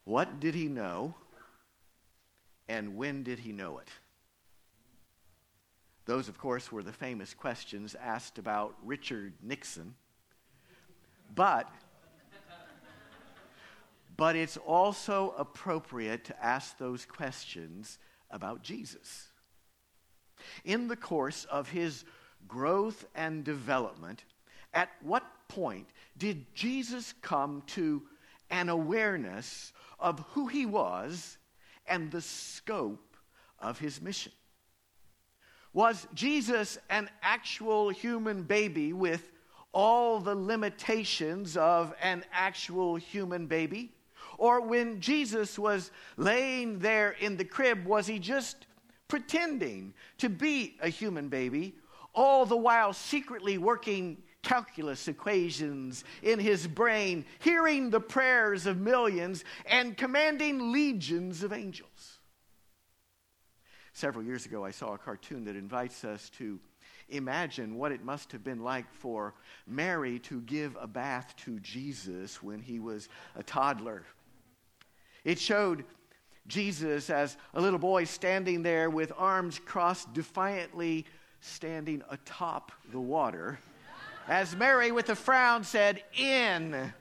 What did he know? And when did he know it? Those, of course, were the famous questions asked about Richard Nixon. But it's also appropriate to ask those questions about Jesus. In the course of his growth and development, at what point did Jesus come to an awareness of who he was and the scope of his mission? Was Jesus an actual human baby with all the limitations of an actual human baby? Or when Jesus was laying there in the crib, was he just pretending to be a human baby, all the while secretly working calculus equations in his brain, hearing the prayers of millions, and commanding legions of angels? Several years ago, I saw a cartoon that invites us to imagine what it must have been like for Mary to give a bath to Jesus when he was a toddler. It showed Jesus as a little boy standing there with arms crossed, defiantly standing atop the water, as Mary, with a frown, said, "In."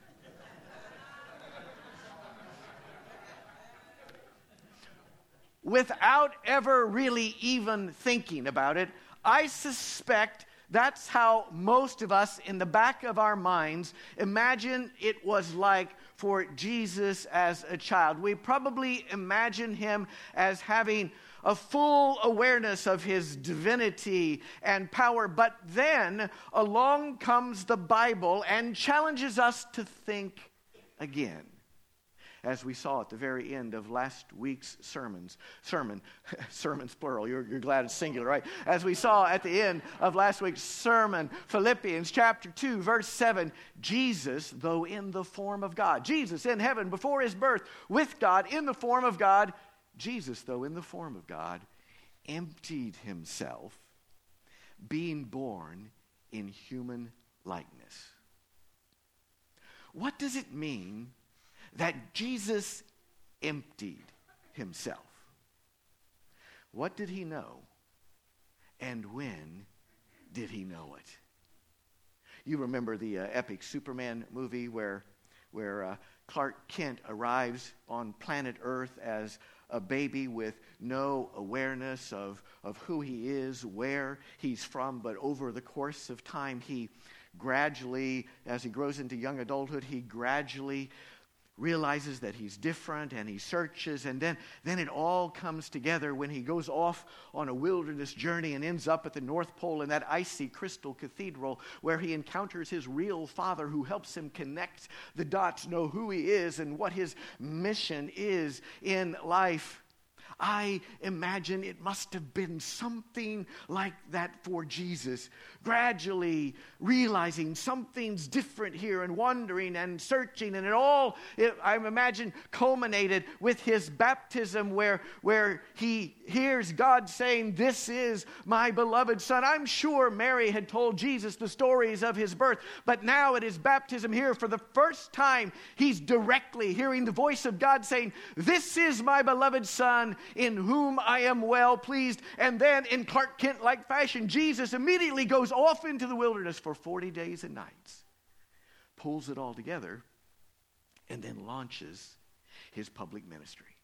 Without ever really even thinking about it, I suspect that's how most of us in the back of our minds imagine it was like for Jesus as a child. We probably imagine him as having a full awareness of his divinity and power. But then along comes the Bible and challenges us to think again. As we saw at the very end of last week's sermons plural, you're glad it's singular, right? As we saw at the end of last week's sermon, Philippians chapter 2, verse 7, Jesus, though in the form of God, Jesus in heaven before his birth with God in the form of God, Jesus, though in the form of God, emptied himself, being born in human likeness. What does it mean that Jesus emptied himself? What did he know? And when did he know it? You remember the epic Superman movie where Clark Kent arrives on planet Earth as a baby with no awareness of who he is, where he's from, but over the course of time, he gradually, as he grows into young adulthood, he gradually realizes that he's different, and he searches, and then it all comes together when he goes off on a wilderness journey and ends up at the North Pole in that icy crystal cathedral where he encounters his real father who helps him connect the dots, know who he is and what his mission is in life. I imagine it must have been something like that for Jesus, gradually realizing something's different here and wondering and searching, and I imagine, culminated with his baptism where he hears God saying, "This is my beloved Son." I'm sure Mary had told Jesus the stories of his birth, but now at his baptism here, for the first time, he's directly hearing the voice of God saying, "This is my beloved Son, in whom I am well pleased." And then in Clark Kent-like fashion, Jesus immediately goes off into the wilderness for 40 days and nights, pulls it all together, and then launches his public ministry.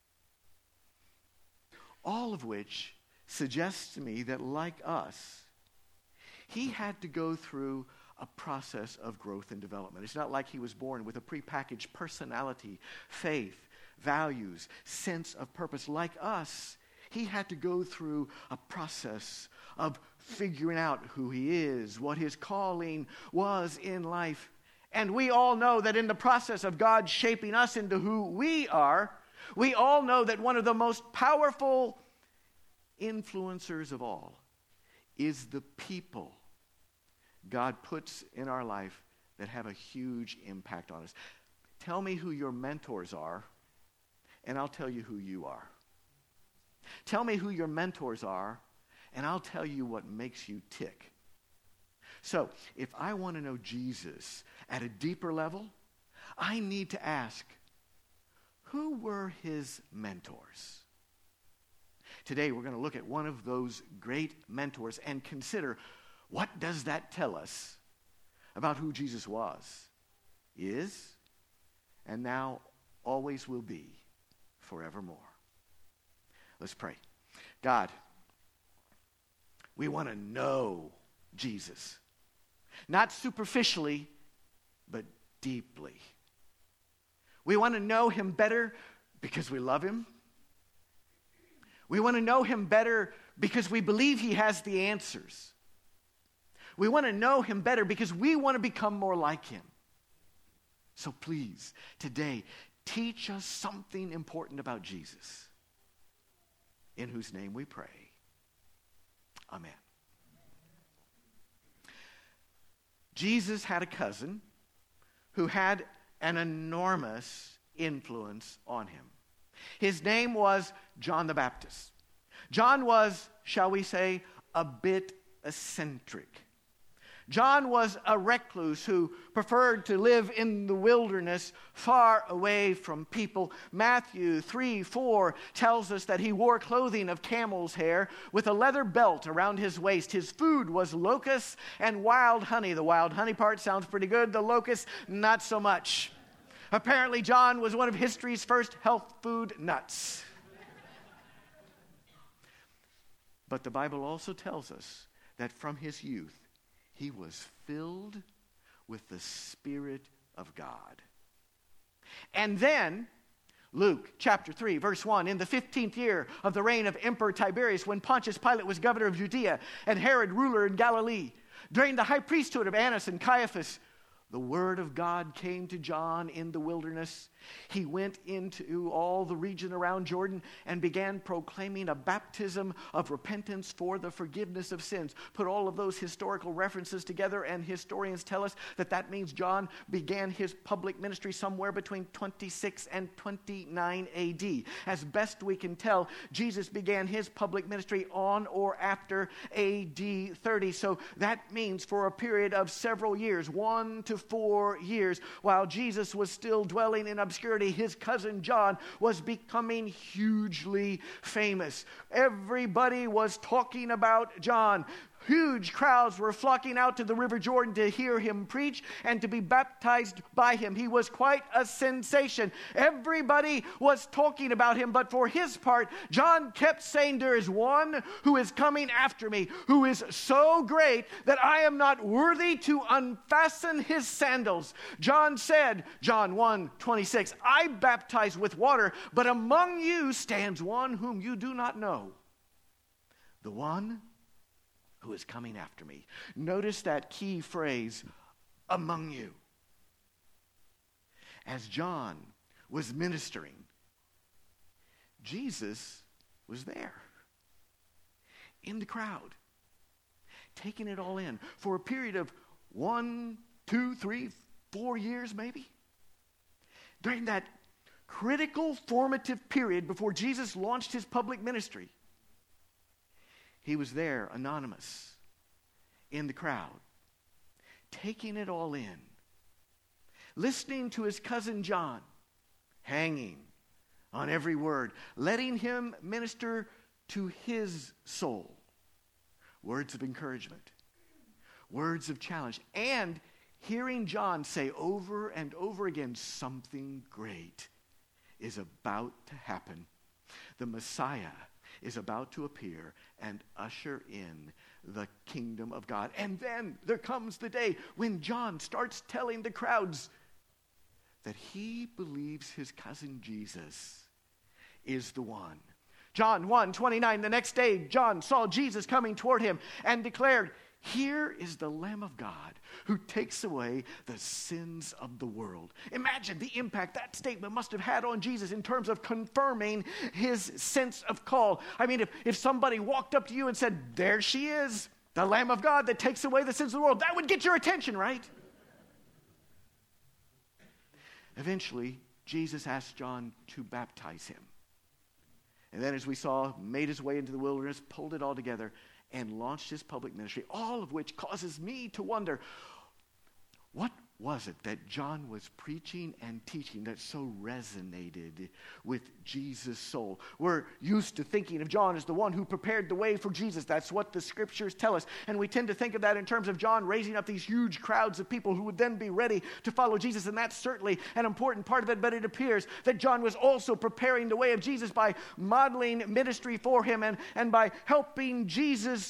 All of which suggests to me that, like us, he had to go through a process of growth and development. It's not like he was born with a prepackaged personality, faith, values, sense of purpose. Like us, he had to go through a process of figuring out who he is, what his calling was in life. And we all know that in the process of God shaping us into who we are, we all know that one of the most powerful influencers of all is the people God puts in our life that have a huge impact on us. Tell me who your mentors are, and I'll tell you who you are. Tell me who your mentors are, and I'll tell you what makes you tick. So, if I want to know Jesus at a deeper level, I need to ask, who were his mentors? Today we're going to look at one of those great mentors and consider, what does that tell us about who Jesus was, is, and now always will be forevermore. Let's pray. God, we want to know Jesus. Not superficially, but deeply. We want to know him better because we love him. We want to know him better because we believe he has the answers. We want to know him better because we want to become more like him. So please, today, teach us something important about Jesus, in whose name we pray. Amen. Jesus had a cousin who had an enormous influence on him. His name was John the Baptist. John was, shall we say, a bit eccentric. John was a recluse who preferred to live in the wilderness far away from people. Matthew 3:4 tells us that he wore clothing of camel's hair with a leather belt around his waist. His food was locusts and wild honey. The wild honey part sounds pretty good. The locusts, not so much. Apparently, John was one of history's first health food nuts. But the Bible also tells us that from his youth, he was filled with the Spirit of God. And then, Luke chapter 3, verse 1, in the 15th year of the reign of Emperor Tiberius, when Pontius Pilate was governor of Judea and Herod ruler in Galilee, during the high priesthood of Annas and Caiaphas, the word of God came to John in the wilderness. He went into all the region around Jordan and began proclaiming a baptism of repentance for the forgiveness of sins. Put all of those historical references together, and historians tell us that that means John began his public ministry somewhere between 26 and 29 AD. As best we can tell, Jesus began his public ministry on or after AD 30. So that means for a period of several years, 1 to 4 years, while Jesus was still dwelling in obscurity, his cousin John was becoming hugely famous. Everybody was talking about John. Huge crowds were flocking out to the River Jordan to hear him preach and to be baptized by him. He was quite a sensation. Everybody was talking about him, but for his part, John kept saying, there is one who is coming after me, who is so great that I am not worthy to unfasten his sandals. John said, John 1:26, I baptize with water, but among you stands one whom you do not know, the one who is coming after me. Notice that key phrase, among you. As John was ministering, Jesus was there in the crowd, taking it all in for a period of 1, 2, 3, 4 years maybe. During that critical formative period before Jesus launched his public ministry, he was there, anonymous, in the crowd, taking it all in, listening to his cousin John, hanging on every word, letting him minister to his soul. Words of encouragement, words of challenge, and hearing John say over and over again, something great is about to happen. The Messiah is about to appear and usher in the kingdom of God. And then there comes the day when John starts telling the crowds that he believes his cousin Jesus is the one. John 1:29, the next day, John saw Jesus coming toward him and declared, here is the Lamb of God who takes away the sins of the world. Imagine the impact that statement must have had on Jesus in terms of confirming his sense of call. I mean, if somebody walked up to you and said, there she is, the Lamb of God that takes away the sins of the world, that would get your attention, right? Eventually, Jesus asked John to baptize him. And then, as we saw, made his way into the wilderness, pulled it all together, and launched his public ministry, all of which causes me to wonder, what was it that John was preaching and teaching that so resonated with Jesus' soul? We're used to thinking of John as the one who prepared the way for Jesus. That's what the scriptures tell us. And we tend to think of that in terms of John raising up these huge crowds of people who would then be ready to follow Jesus. And that's certainly an important part of it. But it appears that John was also preparing the way of Jesus by modeling ministry for him and by helping Jesus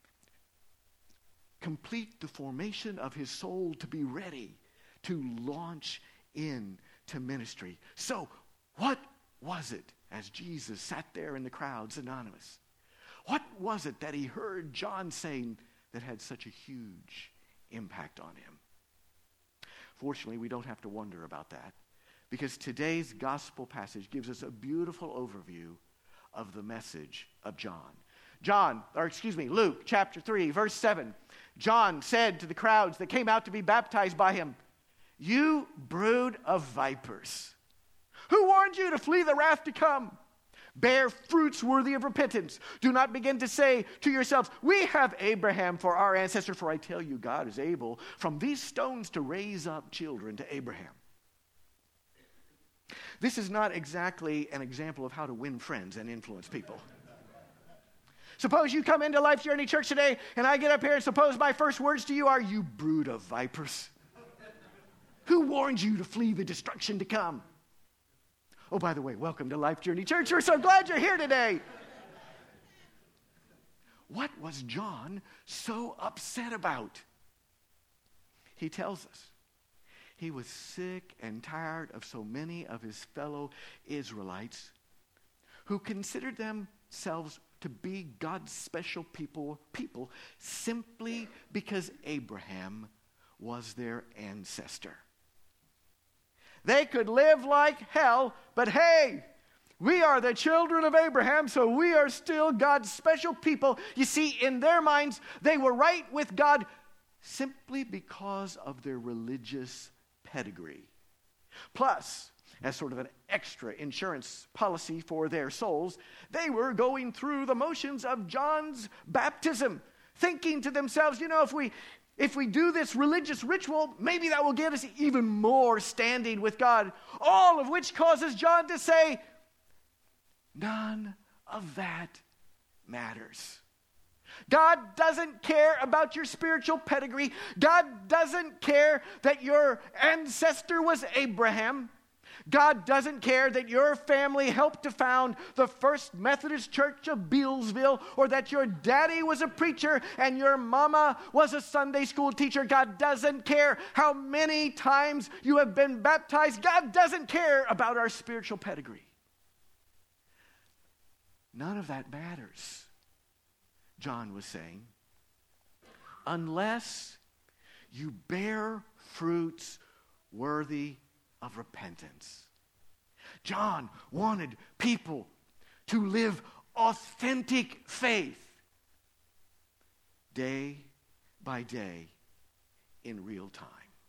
complete the formation of his soul to be ready to launch into ministry. So, what was it as Jesus sat there in the crowds anonymous? What was it that he heard John saying that had such a huge impact on him? Fortunately, we don't have to wonder about that, because today's gospel passage gives us a beautiful overview of the message of John. Luke chapter 3, verse 7. John said to the crowds that came out to be baptized by him, "You brood of vipers, who warned you to flee the wrath to come? Bear fruits worthy of repentance. Do not begin to say to yourselves, 'We have Abraham for our ancestor,' for I tell you, God is able from these stones to raise up children to Abraham." This is not exactly an example of how to win friends and influence people. Suppose you come into Life Journey Church today, and I get up here, and suppose my first words to you are, "You brood of vipers. Who warned you to flee the destruction to come?" Oh, by the way, welcome to Life Journey Church. We're so glad you're here today. What was John so upset about? He tells us he was sick and tired of so many of his fellow Israelites who considered themselves to be God's special people simply because Abraham was their ancestor. They could live like hell, but hey, we are the children of Abraham, so we are still God's special people. You see, in their minds, they were right with God simply because of their religious pedigree. Plus, as sort of an extra insurance policy for their souls, they were going through the motions of John's baptism, thinking to themselves, if we do this religious ritual, maybe that will get us even more standing with God. All of which causes John to say, none of that matters. God doesn't care about your spiritual pedigree. God doesn't care that your ancestor was Abraham. God doesn't care that your family helped to found the First Methodist Church of Bealsville, or that your daddy was a preacher and your mama was a Sunday school teacher. God doesn't care how many times you have been baptized. God doesn't care about our spiritual pedigree. None of that matters, John was saying, unless you bear fruits worthy of repentance. John wanted people to live authentic faith day by day in real time.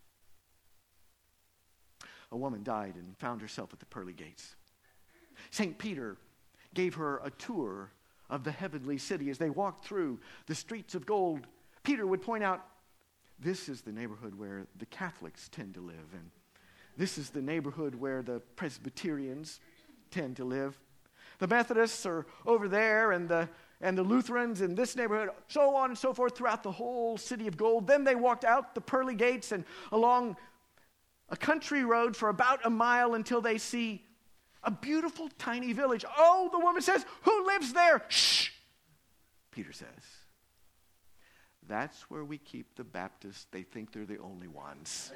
A woman died and found herself at the pearly gates. St. Peter gave her a tour of the heavenly city. As they walked through the streets of gold, Peter would point out, this is the neighborhood where the Catholics tend to live, and this is the neighborhood where the Presbyterians tend to live. The Methodists are over there, and the Lutherans in this neighborhood, so on and so forth throughout the whole city of gold. Then they walked out the pearly gates and along a country road for about a mile until they see a beautiful tiny village. Oh, the woman says, who lives there? Shh, Peter says. That's where we keep the Baptists. They think they're the only ones.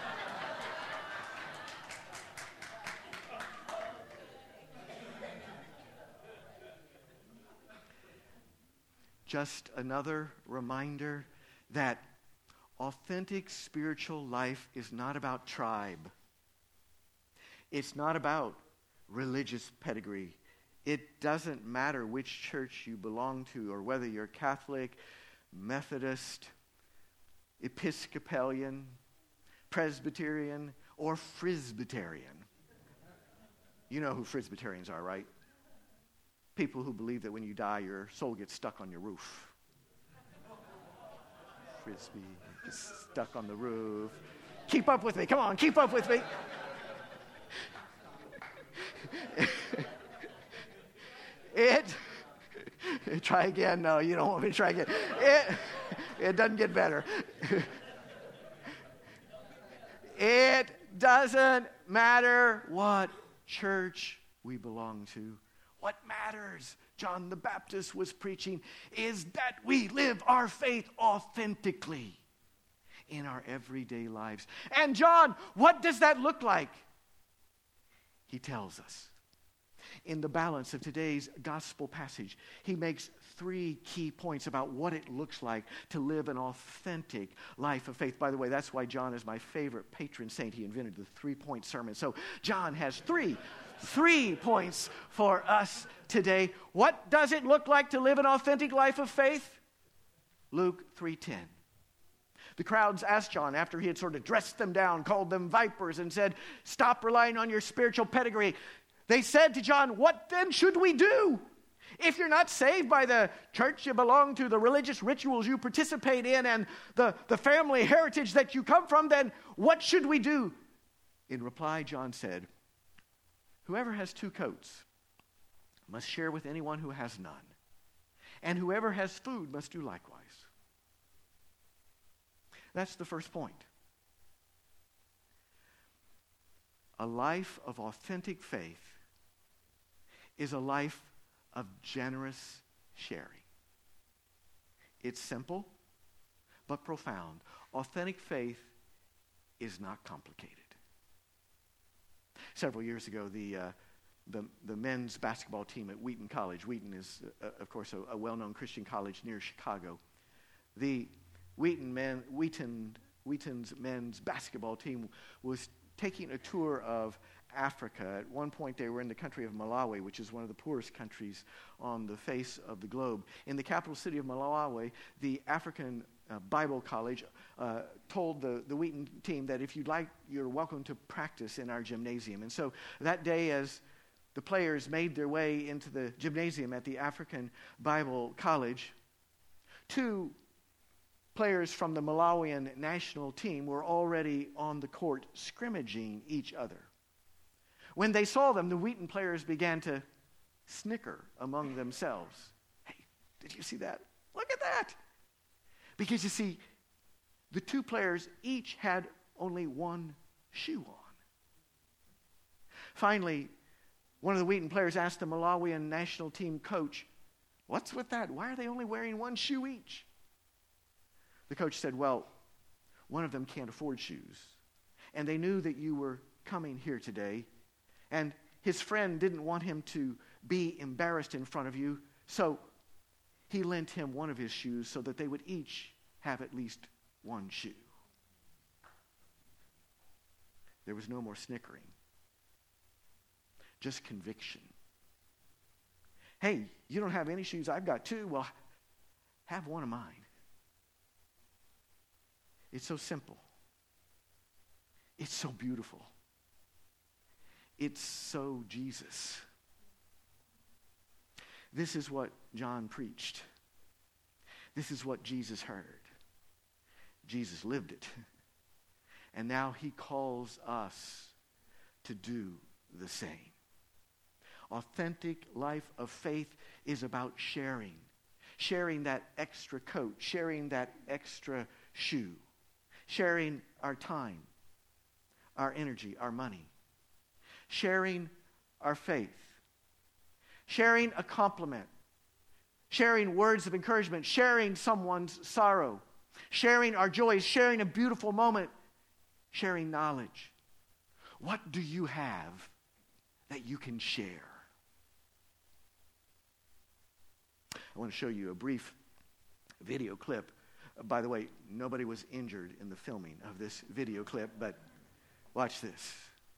Just another reminder that authentic spiritual life is not about tribe. It's not about religious pedigree. It doesn't matter which church you belong to, or whether you're Catholic, Methodist, Episcopalian, Presbyterian, or Frisbitarian. You know who Frisbitarians are, right? People who believe that when you die, your soul gets stuck on your roof. Frisbee, just stuck on the roof. Keep up with me. Come on, keep up with me. Try again. No, you don't want me to try again. It doesn't get better. It doesn't matter what church we belong to. What matters, John the Baptist was preaching, is that we live our faith authentically in our everyday lives. And John, what does that look like? He tells us. In the balance of today's gospel passage, he makes 3 key points about what it looks like to live an authentic life of faith. By the way, that's why John is my favorite patron saint. He invented the 3-point sermon. So John has three points for us today. What does it look like to live an authentic life of faith? Luke 3:10. The crowds asked John, after he had sort of dressed them down, called them vipers, and said, "Stop relying on your spiritual pedigree." They said to John, "What then should we do? If you're not saved by the church you belong to, the religious rituals you participate in, and the family heritage that you come from, then what should we do?" In reply, John said, "Whoever has 2 coats must share with anyone who has none, and whoever has food must do likewise." That's the first point. A life of authentic faith is a life of generous sharing. It's simple, but profound. Authentic faith is not complicated. Several years ago, the men's basketball team at Wheaton College. Wheaton is, of course, a well-known Christian college near Chicago. The Wheaton's men's basketball team was taking a tour of Africa. At one point, they were in the country of Malawi, which is one of the poorest countries on the face of the globe. In the capital city of Malawi, the African Bible College told the Wheaton team that if you'd like, you're welcome to practice in our gymnasium. And so that day, as the players made their way into the gymnasium at the African Bible College, 2 players from the Malawian national team were already on the court scrimmaging each other. When they saw them, the Wheaton players began to snicker among themselves. "Hey, did you see that? Look at that!" Because you see, the 2 players each had only 1 shoe on. Finally, one of the Wheaton players asked the Malawian national team coach, "What's with that? Why are they only wearing 1 shoe each?" The coach said, "Well, one of them can't afford shoes, and they knew that you were coming here today, and his friend didn't want him to be embarrassed in front of you, so he lent him one of his shoes so that they would each have at least 1 shoe." There was no more snickering, just conviction. "Hey, you don't have any shoes, I've got 2. Well, have one of mine." It's so simple. It's so beautiful. It's so Jesus. This is what John preached. This is what Jesus heard. Jesus lived it. And now he calls us to do the same. Authentic life of faith is about sharing. Sharing that extra coat. Sharing that extra shoe. Sharing our time, our energy, our money. Sharing our faith. Sharing a compliment. Sharing words of encouragement. Sharing someone's sorrow. Sharing our joys. Sharing a beautiful moment. Sharing knowledge. What do you have that you can share? I want to show you a brief video clip. By the way, nobody was injured in the filming of this video clip, but watch this.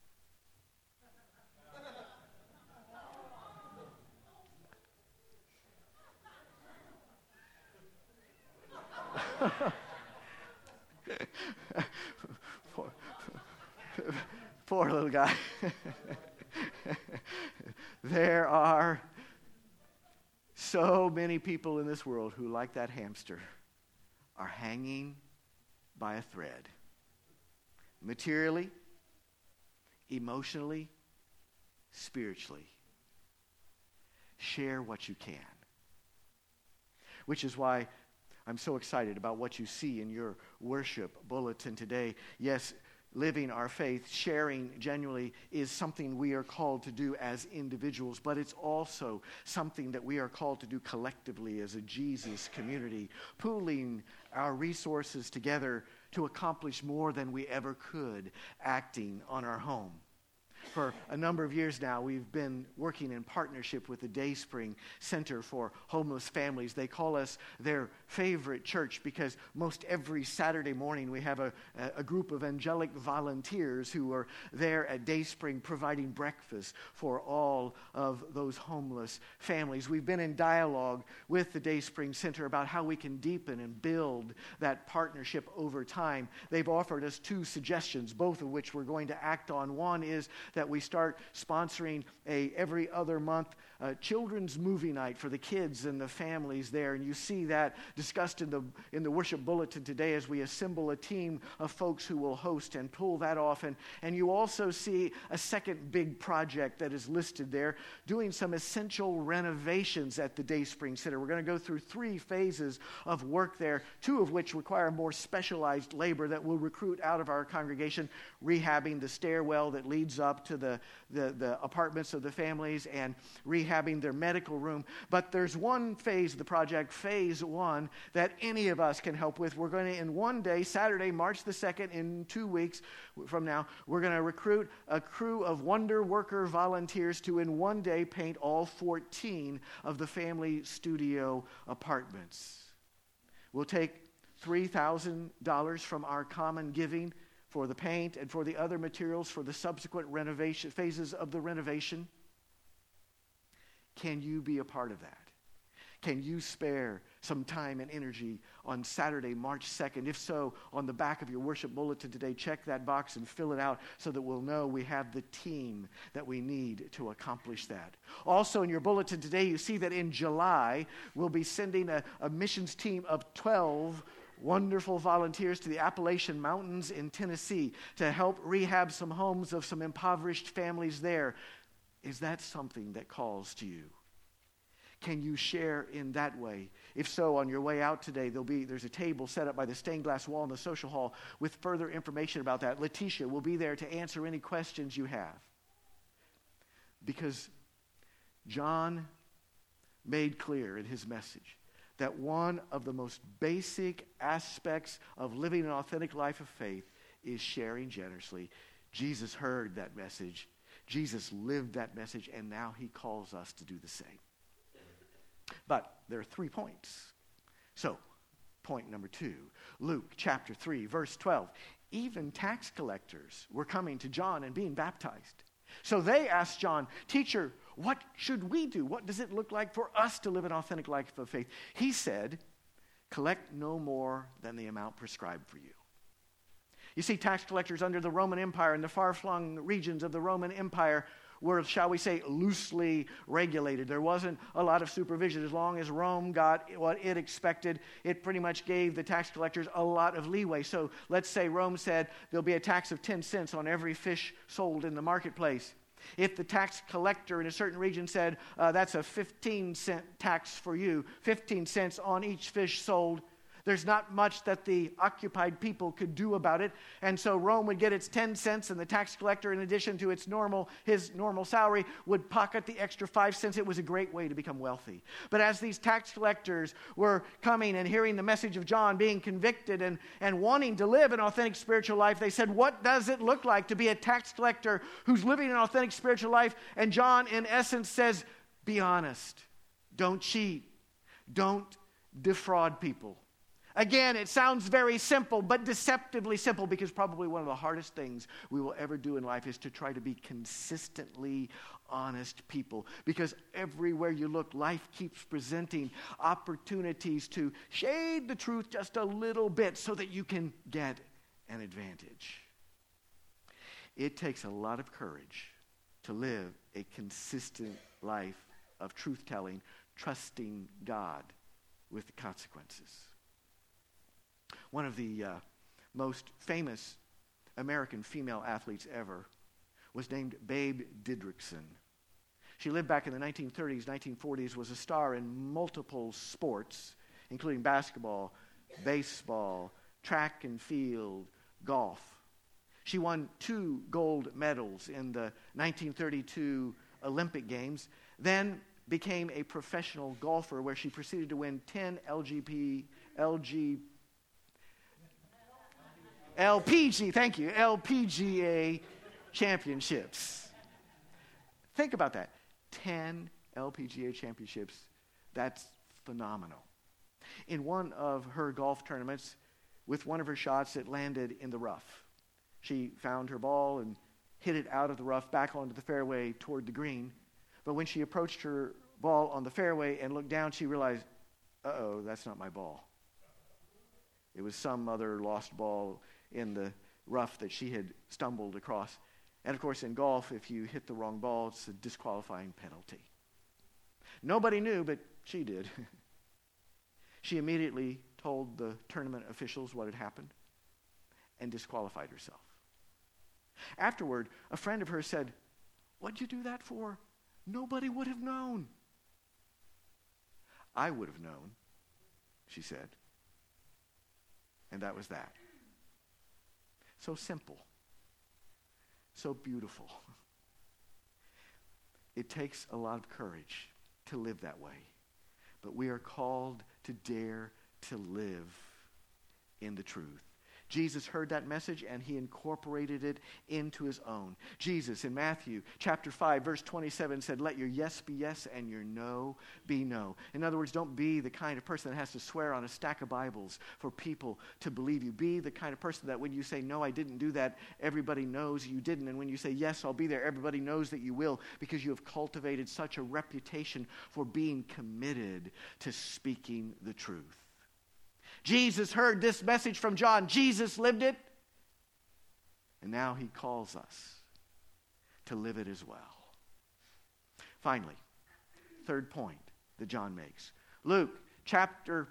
Poor little guy. There are so many people in this world who, like that hamster, are hanging by a thread. materially, emotionally, spiritually. Share what you can. Which is why I'm so excited about what you see in your worship bulletin today. Yes, living our faith, sharing genuinely is something we are called to do as individuals, but it's also something that we are called to do collectively as a Jesus community, pooling our resources together to accomplish more than we ever could acting on our home. For a number of years now, we've been working in partnership with the Dayspring Center for Homeless Families. They call us their favorite church because most every Saturday morning we have a group of angelic volunteers who are there at Dayspring providing breakfast for all of those homeless families. We've been in dialogue with the Dayspring Center about how we can deepen and build that partnership over time. They've offered us 2 suggestions, both of which we're going to act on. One is that we start sponsoring every other month children's movie night for the kids and the families there. And you see that discussed in the worship bulletin today as we assemble a team of folks who will host and pull that off. And you also see a second big project that is listed there, doing some essential renovations at the Dayspring Center. We're going to go through 3 phases of work there, 2 of which require more specialized labor that will recruit out of our congregation, rehabbing the stairwell that leads up to the apartments of the families and rehabbing their medical room. But there's one phase of the project, phase 1, that any of us can help with. We're going to, in one day, Saturday, March the 2nd, in 2 weeks from now, we're going to recruit a crew of Wonder Worker volunteers to, in one day, paint all 14 of the family studio apartments. We'll take $3,000 from our common giving for the paint and for the other materials for the subsequent renovation phases of the renovation. Can you be a part of that? Can you spare some time and energy on Saturday, March 2nd? If so, on the back of your worship bulletin today, check that box and fill it out so that we'll know we have the team that we need to accomplish that. Also in your bulletin today, you see that in July, we'll be sending a missions team of 12 wonderful volunteers to the Appalachian Mountains in Tennessee to help rehab some homes of some impoverished families there. Is that something that calls to you? Can you share in that way? If so, on your way out today, there's a table set up by the stained glass wall in the social hall with further information about that. Letitia will be there to answer any questions you have. Because John made clear in his message that one of the most basic aspects of living an authentic life of faith is sharing generously. Jesus heard that message. Jesus lived that message, and now he calls us to do the same. But there are 3 points. So, point number 2, Luke chapter 3, verse 12. Even tax collectors were coming to John and being baptized. So they asked John, "Teacher, what should we do? What does it look like for us to live an authentic life of faith?" He said, "Collect no more than the amount prescribed for you." You see, tax collectors under the Roman Empire in the far-flung regions of the Roman Empire were, shall we say, loosely regulated. There wasn't a lot of supervision. As long as Rome got what it expected, it pretty much gave the tax collectors a lot of leeway. So let's say Rome said there'll be a tax of 10 cents on every fish sold in the marketplace. If the tax collector in a certain region said, that's a 15-cent tax for you, 15 cents on each fish sold, there's not much that the occupied people could do about it. And so Rome would get its 10 cents, and the tax collector, in addition to his normal salary, would pocket the extra 5 cents. It was a great way to become wealthy. But as these tax collectors were coming and hearing the message of John, being convicted and wanting to live an authentic spiritual life, they said, what does it look like to be a tax collector who's living an authentic spiritual life? And John, in essence, says, be honest. Don't cheat. Don't defraud people. Again, it sounds very simple, but deceptively simple, because probably one of the hardest things we will ever do in life is to try to be consistently honest people. Because everywhere you look, life keeps presenting opportunities to shade the truth just a little bit so that you can get an advantage. It takes a lot of courage to live a consistent life of truth-telling, trusting God with the consequences. One of the most famous American female athletes ever was named Babe Didrikson. She lived back in the 1930s, 1940s, was a star in multiple sports, including basketball, baseball, track and field, golf. She won 2 gold medals in the 1932 Olympic Games, then became a professional golfer where she proceeded to win 10 LPGA championships. Think about that. 10 LPGA championships. That's phenomenal. In one of her golf tournaments, with one of her shots, it landed in the rough. She found her ball and hit it out of the rough back onto the fairway toward the green. But when she approached her ball on the fairway and looked down, she realized, uh-oh, that's not my ball. It was some other lost ball in the rough that she had stumbled across. And of course, in golf, if you hit the wrong ball, it's a disqualifying penalty. Nobody knew, but she did. She immediately told the tournament officials what had happened and disqualified herself. Afterward, a friend of hers said, "What'd you do that for? Nobody would have known." "I would have known," she said. And that was that. So simple. So beautiful. It takes a lot of courage to live that way. But we are called to dare to live in the truth. Jesus heard that message and he incorporated it into his own. Jesus in Matthew chapter 5 verse 27 said, "Let your yes be yes and your no be no." In other words, don't be the kind of person that has to swear on a stack of Bibles for people to believe you. Be the kind of person that when you say, "No, I didn't do that," everybody knows you didn't. And when you say, "Yes, I'll be there," everybody knows that you will, because you have cultivated such a reputation for being committed to speaking the truth. Jesus heard this message from John. Jesus lived it. And now he calls us to live it as well. Finally, third point that John makes. Luke chapter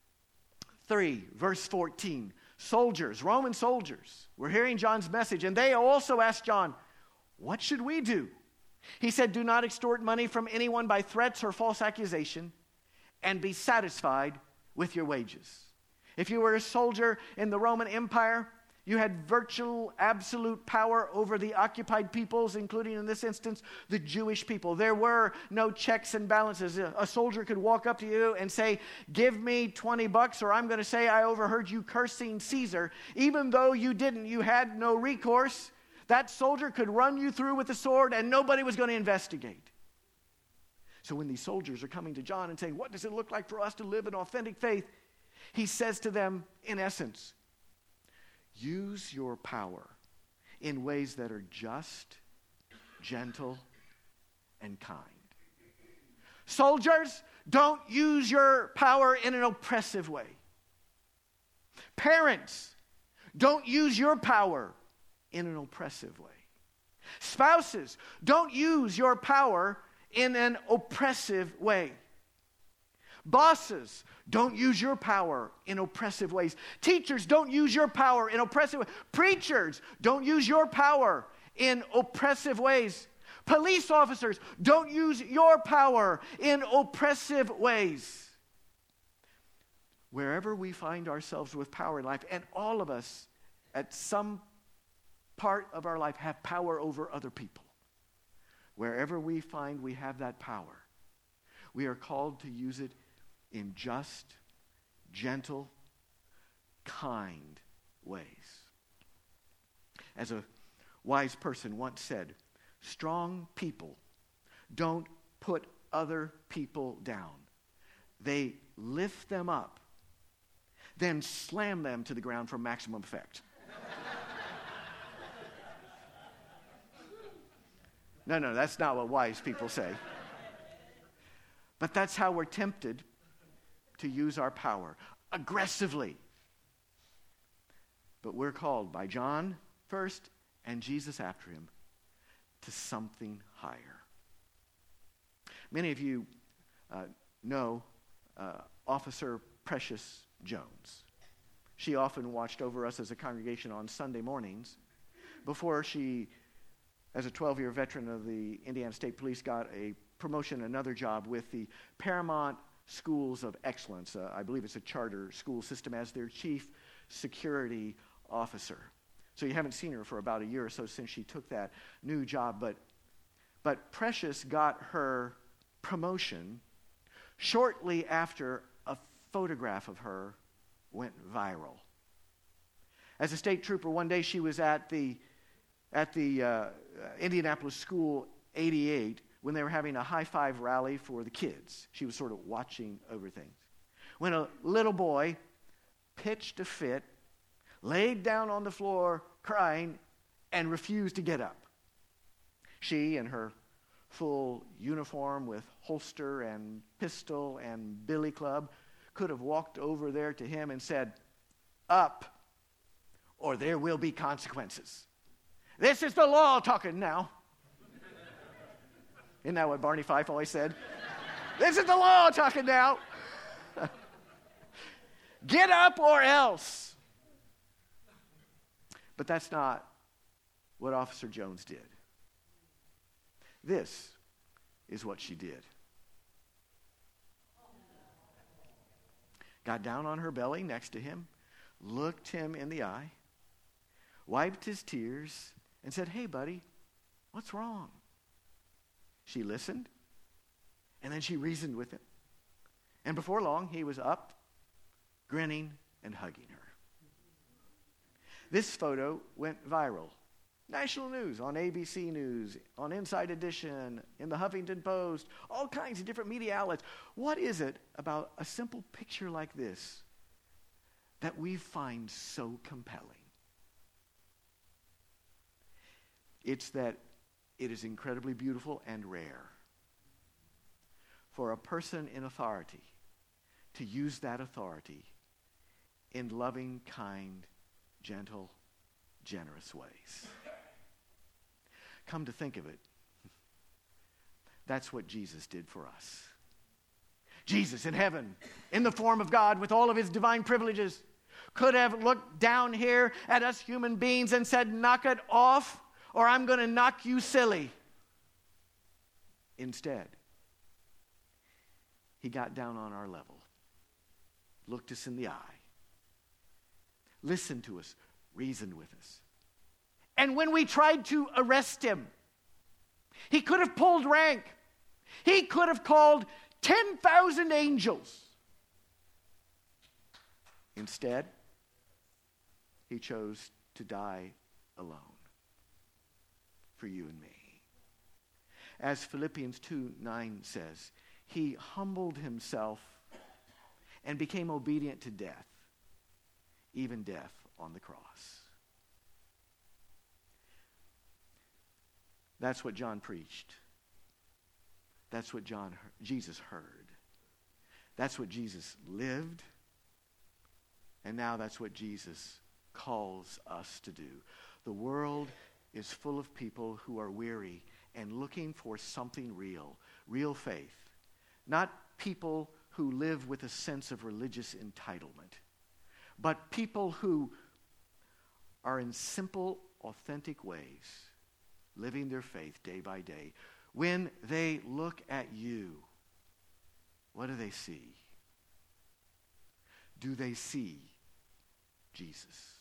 3, verse 14. Soldiers, Roman soldiers, were hearing John's message, and they also asked John, "What should we do?" He said, "Do not extort money from anyone by threats or false accusation, and be satisfied with your wages." If you were a soldier in the Roman Empire, you had virtual, absolute power over the occupied peoples, including in this instance, the Jewish people. There were no checks and balances. A soldier could walk up to you and say, "Give me $20 or I'm going to say I overheard you cursing Caesar." Even though you didn't, you had no recourse. That soldier could run you through with a sword and nobody was going to investigate. So when these soldiers are coming to John and saying, "What does it look like for us to live an authentic faith?" he says to them, in essence, use your power in ways that are just, gentle, and kind. Soldiers, don't use your power in an oppressive way. Parents, don't use your power in an oppressive way. Spouses, don't use your power in an oppressive way. Bosses, don't use your power in oppressive ways. Teachers, don't use your power in oppressive ways. Preachers, don't use your power in oppressive ways. Police officers, don't use your power in oppressive ways. Wherever we find ourselves with power in life, and all of us at some part of our life have power over other people. Wherever we find we have that power, we are called to use it in just, gentle, kind ways. As a wise person once said, strong people don't put other people down. They lift them up, then slam them to the ground for maximum effect. No, that's not what wise people say. But that's how we're tempted to use our power aggressively. But we're called by John first and Jesus after him to something higher. Many of you know Officer Precious Jones. She often watched over us as a congregation on Sunday mornings. before she, as a 12-year veteran of the Indiana State Police, got a promotion, another job with the Paramount Schools of Excellence. I believe it's a charter school system, as their chief security officer. So you haven't seen her for about a year or so since she took that new job. But Precious got her promotion shortly after a photograph of her went viral. As a state trooper, one day she was at the Indianapolis School 88 when they were having a high-five rally for the kids. She was sort of watching over things, when a little boy pitched a fit, laid down on the floor crying, and refused to get up. She, in her full uniform with holster and pistol and billy club, could have walked over there to him and said, "Up, or there will be consequences. This is the law talking now." Isn't that what Barney Fife always said? This is the law talking now. Get up or else. But that's not what Officer Jones did. This is what she did. Got down on her belly next to him, looked him in the eye, wiped his tears, and said, "Hey, buddy, what's wrong?" She listened, and then she reasoned with him. And before long, he was up, grinning and hugging her. This photo went viral. National news, on ABC News, on Inside Edition, in the Huffington Post, all kinds of different media outlets. What is it about a simple picture like this that we find so compelling? It's that it is incredibly beautiful and rare for a person in authority to use that authority in loving, kind, gentle, generous ways. Come to think of it, that's what Jesus did for us. Jesus in heaven, in the form of God, with all of his divine privileges, could have looked down here at us human beings and said, "Knock it off, or I'm going to knock you silly." Instead, he got down on our level, looked us in the eye, listened to us, reasoned with us. And when we tried to arrest him, he could have pulled rank. He could have called 10,000 angels. Instead, he chose to die alone for you and me. As Philippians 2:9 says, he humbled himself and became obedient to death, even death on the cross. That's what John preached. That's what Jesus heard. That's what Jesus lived. And now that's what Jesus calls us to do. The world is full of people who are weary and looking for something real, real faith. Not people who live with a sense of religious entitlement, but people who are in simple, authentic ways living their faith day by day. When they look at you, what do they see? Do they see Jesus?